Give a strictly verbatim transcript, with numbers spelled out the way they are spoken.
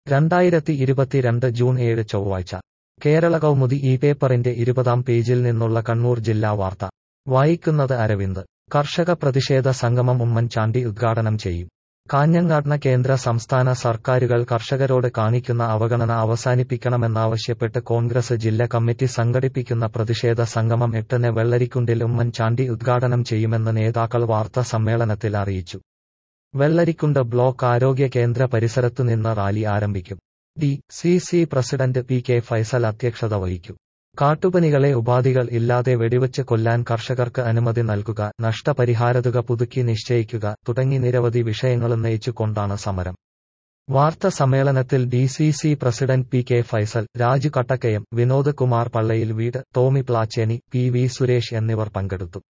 രണ്ടായിരത്തി ഇരുപത്തിരണ്ട് ജൂൺ ഏഴ് ചൊവ്വാഴ്ച കേരള കൗമുദി ഈ പേപ്പറിന്റെ ഇരുപതാം പേജിൽ നിന്നുള്ള കണ്ണൂർ ജില്ലാ വാർത്ത വായിക്കുന്നത് അരവിന്ദ്. കർഷക പ്രതിഷേധ സംഗമം ഉമ്മൻചാണ്ടി ഉദ്ഘാടനം ചെയ്യും. കാഞ്ഞങ്ങാട് കേന്ദ്ര സംസ്ഥാന സർക്കാരുകൾ കർഷകരോട് കാണിക്കുന്ന അവഗണന അവസാനിപ്പിക്കണമെന്നാവശ്യപ്പെട്ട് കോൺഗ്രസ് ജില്ലാ കമ്മിറ്റി സംഘടിപ്പിക്കുന്ന പ്രതിഷേധ സംഗമം എട്ടിന് വെള്ളരിക്കുണ്ടിൽ ഉമ്മൻചാണ്ടി ഉദ്ഘാടനം ചെയ്യുമെന്ന് നേതാക്കൾ വാർത്താ സമ്മേളനത്തിൽ അറിയിച്ചു. വെള്ളരിക്കുണ്ട് ബ്ലോക്ക് ആരോഗ്യ കേന്ദ്ര പരിസരത്തുനിന്ന് റാലി ആരംഭിക്കും. D C C president P K Faisal അധ്യക്ഷത വഹിക്കും. കാട്ടുപനികളെ ഉപാധികൾ ഇല്ലാതെ വെടിവെച്ച് കൊല്ലാൻ കർഷകർക്ക് അനുമതി നൽകുക, നഷ്ടപരിഹാരതുക പുതുക്കി നിശ്ചയിക്കുക തുടങ്ങി നിരവധി വിഷയങ്ങളുന്നയിച്ചുകൊണ്ടാണ് സമരം. വാർത്താ സമ്മേളനത്തിൽ D C C president P K Faisal, Raju Kattakkayam, Vinod Kumar Pallayil വീട്, Tommy Placheni, P V Suresh എന്നിവർ പങ്കെടുത്തു.